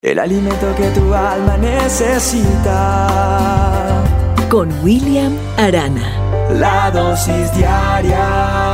El alimento que tu alma necesita. Con William Arana. La dosis diaria.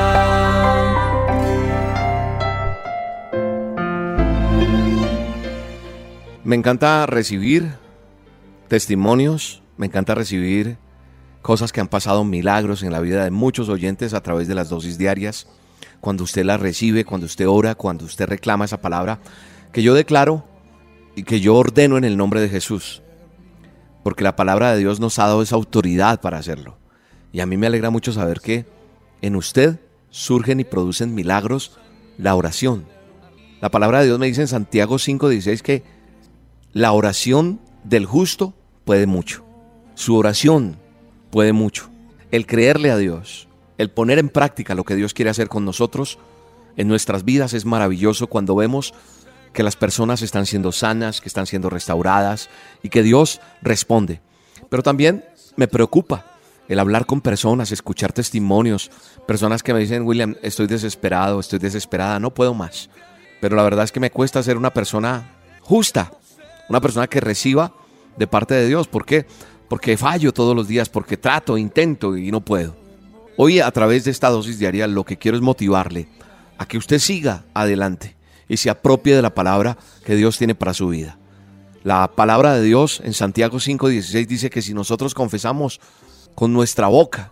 Me encanta recibir testimonios, me encanta recibir cosas que han pasado, milagros en la vida de muchos oyentes a través de las dosis diarias. Cuando usted las recibe, cuando usted ora, cuando usted reclama esa palabra, que yo declaro y que yo ordeno en el nombre de Jesús, porque la palabra de Dios nos ha dado esa autoridad para hacerlo. Y a mí me alegra mucho saber que en usted surgen y producen milagros la oración. La palabra de Dios me dice en Santiago 5:16 que la oración del justo puede mucho. Su oración puede mucho. El creerle a Dios, el poner en práctica lo que Dios quiere hacer con nosotros en nuestras vidas es maravilloso cuando vemos que las personas están siendo sanas, que están siendo restauradas y que Dios responde. Pero también me preocupa el hablar con personas, escuchar testimonios, personas que me dicen: William, estoy desesperado, estoy desesperada, no puedo más. Pero la verdad es que me cuesta ser una persona justa, una persona que reciba de parte de Dios. ¿Por qué? Porque fallo todos los días, porque trato, intento y no puedo. Hoy, a través de esta dosis diaria, lo que quiero es motivarle a que usted siga adelante y se apropie de la palabra que Dios tiene para su vida. La palabra de Dios en Santiago 5:16 dice que si nosotros confesamos con nuestra boca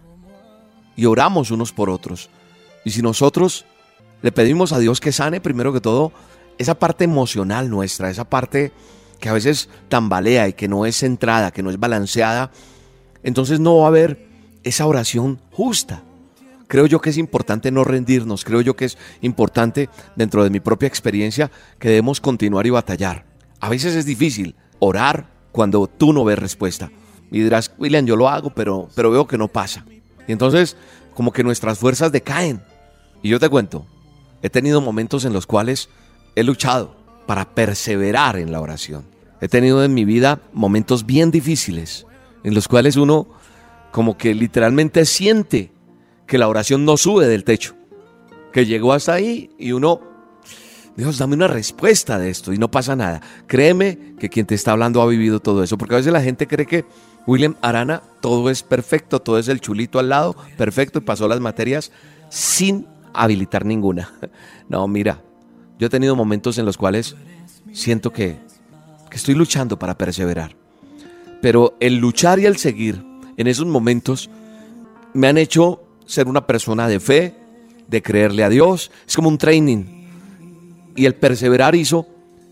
y oramos unos por otros, y si nosotros le pedimos a Dios que sane primero que todo esa parte emocional nuestra, esa parte que a veces tambalea y que no es centrada, que no es balanceada, entonces no va a haber esa oración justa. Creo yo que es importante no rendirnos, creo yo que es importante, dentro de mi propia experiencia, que debemos continuar y batallar. A veces es difícil orar cuando tú no ves respuesta. Y dirás: William, yo lo hago, pero veo que no pasa. Y entonces, como que nuestras fuerzas decaen. Y yo te cuento, he tenido momentos en los cuales he luchado para perseverar en la oración. He tenido en mi vida momentos bien difíciles, en los cuales uno como que literalmente siente que la oración no sube del techo, que llegó hasta ahí y uno: Dios, dame una respuesta de esto, y no pasa nada. Créeme que quien te está hablando ha vivido todo eso, porque a veces la gente cree que William Arana todo es perfecto, todo es el chulito al lado, perfecto, y pasó las materias sin habilitar ninguna. No, mira, yo he tenido momentos en los cuales siento que estoy luchando para perseverar, pero el luchar y el seguir en esos momentos me han hecho ser una persona de fe, de creerle a Dios. Es como un training. Y el perseverar hizo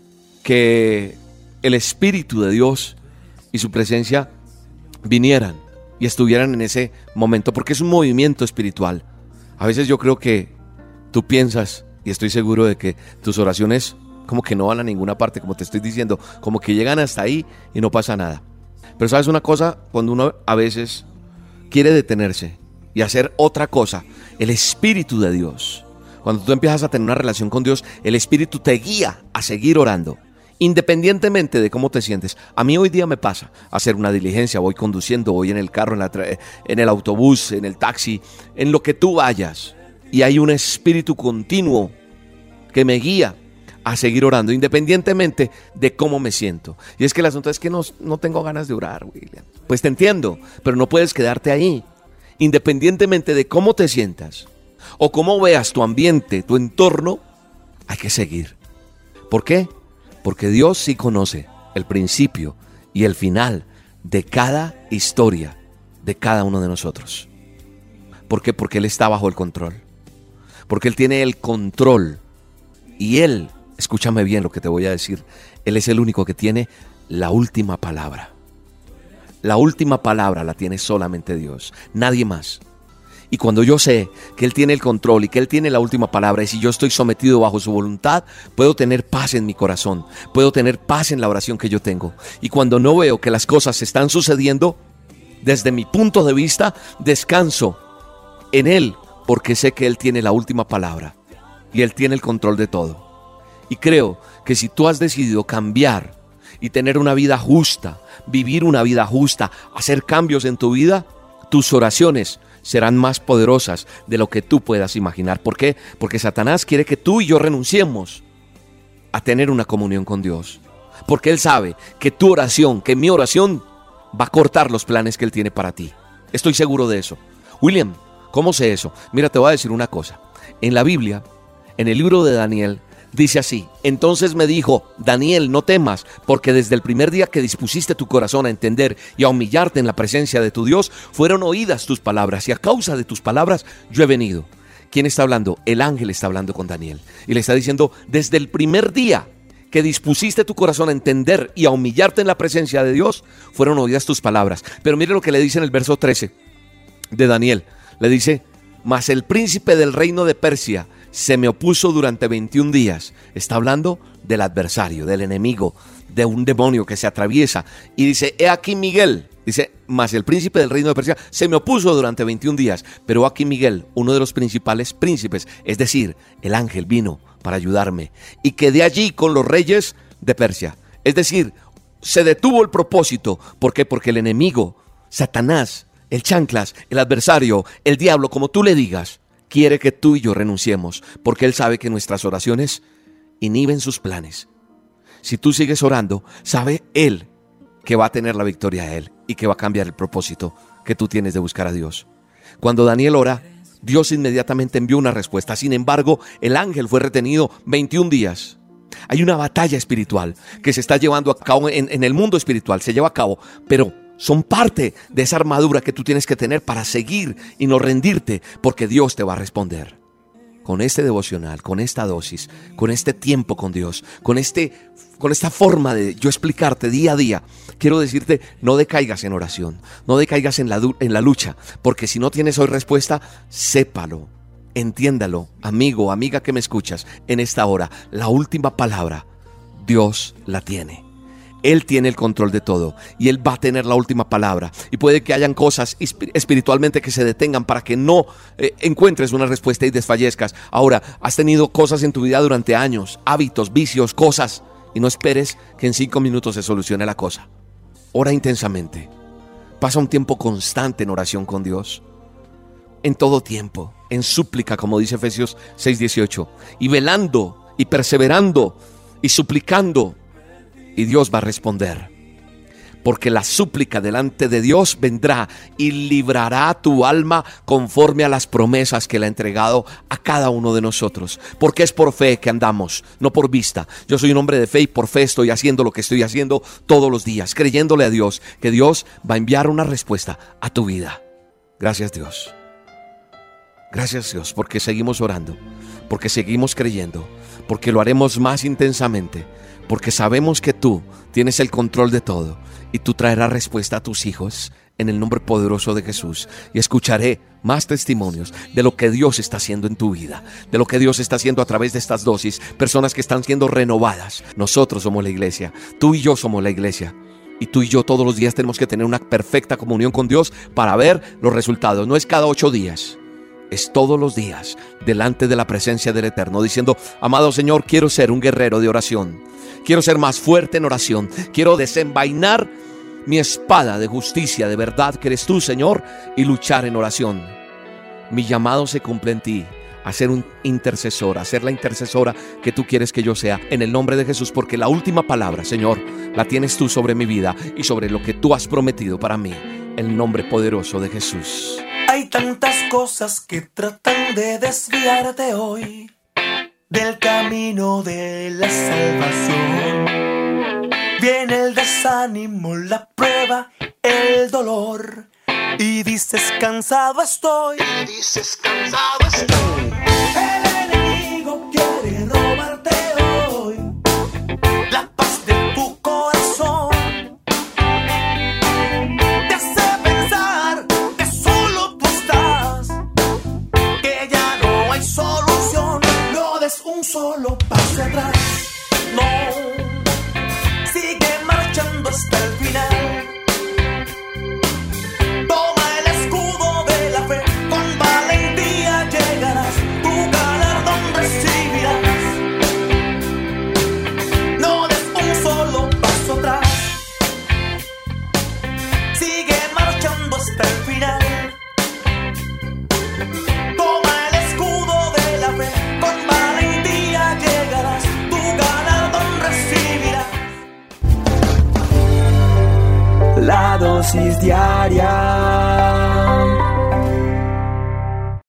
que el Espíritu de Dios y su presencia vinieran y estuvieran en ese momento, porque es un movimiento espiritual. A veces yo creo que tú piensas, y estoy seguro de que tus oraciones como que no van a ninguna parte, como te estoy diciendo, como que llegan hasta ahí y no pasa nada. Pero ¿sabes una cosa? Cuando uno a veces quiere detenerse y hacer otra cosa, el Espíritu de Dios, cuando tú empiezas a tener una relación con Dios, el Espíritu te guía a seguir orando, independientemente de cómo te sientes. A mí hoy día me pasa hacer una diligencia, voy conduciendo, voy en el carro, en el autobús, en el taxi, en lo que tú vayas, y hay un Espíritu continuo que me guía a seguir orando, independientemente de cómo me siento. Y es que el asunto es que no tengo ganas de orar, William. Pues te entiendo, pero no puedes quedarte ahí. Independientemente de cómo te sientas o cómo veas tu ambiente, tu entorno, hay que seguir. ¿Por qué? Porque Dios sí conoce el principio y el final de cada historia de cada uno de nosotros. ¿Por qué? Porque Él está bajo el control. Porque Él tiene el control. Y Él, escúchame bien lo que te voy a decir, Él es el único que tiene la última palabra. La última palabra la tiene solamente Dios, nadie más. Y cuando yo sé que Él tiene el control y que Él tiene la última palabra, y si yo estoy sometido bajo su voluntad, puedo tener paz en mi corazón, puedo tener paz en la oración que yo tengo. Y cuando no veo que las cosas están sucediendo, desde mi punto de vista, descanso en Él, porque sé que Él tiene la última palabra y Él tiene el control de todo. Y creo que si tú has decidido cambiar y tener una vida justa, vivir una vida justa, hacer cambios en tu vida, tus oraciones serán más poderosas de lo que tú puedas imaginar. ¿Por qué? Porque Satanás quiere que tú y yo renunciemos a tener una comunión con Dios. porque Él sabe que tu oración, que mi oración va a cortar los planes que Él tiene para ti. Estoy seguro de eso. William, ¿cómo sé eso? Mira, te voy a decir una cosa. En la Biblia, en el libro de Daniel, dice así: entonces me dijo, Daniel, no temas, porque desde el primer día que dispusiste tu corazón a entender y a humillarte en la presencia de tu Dios, fueron oídas tus palabras, y a causa de tus palabras yo he venido. ¿Quién está hablando? El ángel está hablando con Daniel y le está diciendo, desde el primer día que dispusiste tu corazón a entender y a humillarte en la presencia de Dios, fueron oídas tus palabras. Pero mire lo que le dice en el verso 13 de Daniel. Le dice, mas el príncipe del reino de Persia se me opuso durante 21 días. Está hablando del adversario, del enemigo, de un demonio que se atraviesa. Y dice, he aquí Miguel. Dice, mas el príncipe del reino de Persia se me opuso durante 21 días. Pero aquí Miguel, uno de los principales príncipes, es decir, el ángel vino para ayudarme. Y quedé allí con los reyes de Persia. Es decir, se detuvo el propósito. ¿Por qué? Porque el enemigo, Satanás, el chanclas, el adversario, el diablo, como tú le digas, quiere que tú y yo renunciemos, porque Él sabe que nuestras oraciones inhiben sus planes. Si tú sigues orando, sabe Él que va a tener la victoria a Él y que va a cambiar el propósito que tú tienes de buscar a Dios. Cuando Daniel ora, Dios inmediatamente envió una respuesta. Sin embargo, el ángel fue retenido 21 días. Hay una batalla espiritual que se está llevando a cabo en el mundo espiritual, se lleva a cabo, pero son parte de esa armadura que tú tienes que tener para seguir y no rendirte, porque Dios te va a responder. Con este devocional, con esta dosis, con este tiempo con Dios, con esta forma de yo explicarte día a día, quiero decirte, no decaigas en oración, no decaigas en la lucha, porque si no tienes hoy respuesta, sépalo, entiéndalo, amigo, amiga que me escuchas, en esta hora, la última palabra, Dios la tiene. Él tiene el control de todo y Él va a tener la última palabra. Y puede que hayan cosas espiritualmente que se detengan para que no encuentres una respuesta y desfallezcas. Ahora, has tenido cosas en tu vida durante años, hábitos, vicios, cosas, y no esperes que en 5 minutos se solucione la cosa. Ora intensamente. Pasa un tiempo constante en oración con Dios. En todo tiempo, en súplica, como dice Efesios 6:18. Y velando, y perseverando, y suplicando. Y Dios va a responder, porque la súplica delante de Dios vendrá y librará tu alma conforme a las promesas que le ha entregado a cada uno de nosotros, porque es por fe que andamos, no por vista. Yo soy un hombre de fe y por fe estoy haciendo lo que estoy haciendo todos los días, creyéndole a Dios que Dios va a enviar una respuesta a tu vida. Gracias Dios. Gracias Dios, porque seguimos orando, porque seguimos creyendo, porque lo haremos más intensamente, porque sabemos que tú tienes el control de todo y tú traerás respuesta a tus hijos en el nombre poderoso de Jesús. Y escucharé más testimonios de lo que Dios está haciendo en tu vida, de lo que Dios está haciendo a través de estas dosis, personas que están siendo renovadas. Nosotros somos la iglesia, tú y yo somos la iglesia. Y tú y yo todos los días tenemos que tener una perfecta comunión con Dios para ver los resultados. No es cada 8 días. Es todos los días delante de la presencia del Eterno, diciendo, amado Señor, quiero ser un guerrero de oración. Quiero ser más fuerte en oración. Quiero desenvainar mi espada de justicia, de verdad que eres tú, Señor, y luchar en oración. Mi llamado se cumple en ti, a ser un intercesor, a ser la intercesora que tú quieres que yo sea, en el nombre de Jesús, porque la última palabra, Señor, la tienes tú sobre mi vida y sobre lo que tú has prometido para mí, en el nombre poderoso de Jesús. Hay tantas cosas que tratan de desviarte hoy del camino de la salvación. Viene el desánimo, la prueba, el dolor, y dices cansado estoy. El enemigo quiere robarte hoy la paz de tu corazón. Te hace pensar que solo tú estás, que ya no hay solución. No des un solo paso atrás, no, sigue marchando hasta el final. Toma el escudo de la fe, con valentía llegarás, tu galardón recibirás. No des un solo paso atrás, sigue marchando hasta el final. Toma el escudo de la fe, con valentía llegarás, tu galardón recibirás. La dosis diaria